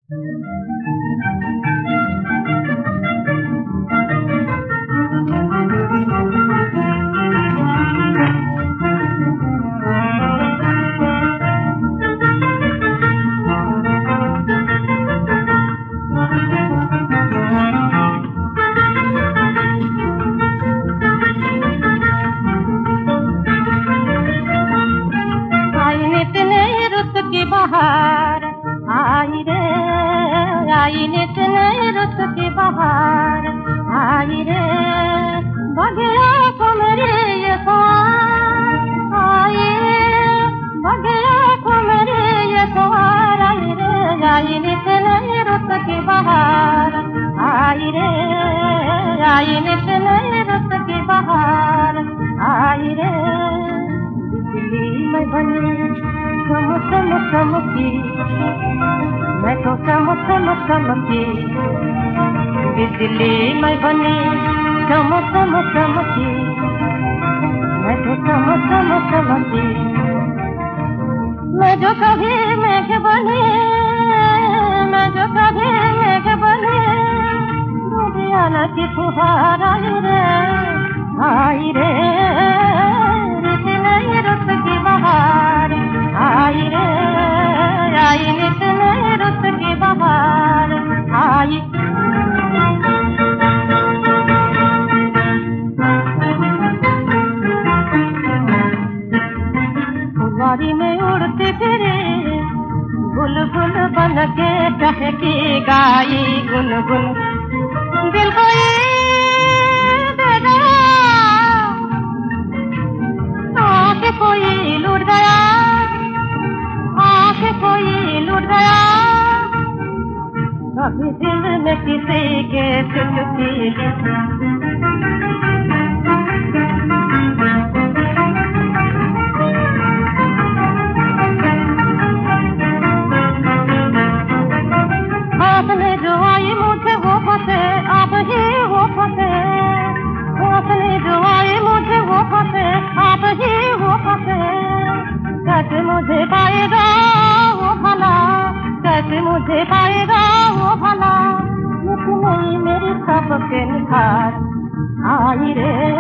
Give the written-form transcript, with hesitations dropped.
बहार आई रे आई नित नई रुत की बहार आई रे बगिया को मेरे ये सवार आई बगिया को मेरे ये सवार आई रे आई नित नई रुत की बहार आई रे आई नित नई रुत की बहार आई रे बिजली में बनी चमकी मैं तो चमकी बिजली मैं बनी चमकी मैं तो चमकी मैं जो कभी मेघ बनी मैं जो कभी मेघ बनी दुनिया की फुहार आई रे नित नई रुत की बहार आई रे आई नित नई रुत की बहार आई फुलवारी में उड़ती फिरे बुलबुल बन के टहकी गाई गुनगुन दिल को दे गया आके कोई लूट गया आके कोई लूट गया कभी दिल में किसी के चुटकी आपने जो आई मुझे वो फंसे आप ही वो फंसे आपने जो आई मुझे वो फंसे आप ही वो फंसे कैसे मुझे पाएगा वो भला कैसे मुझे पाएगा वो भला नहीं मेरी सबके निखार आई रे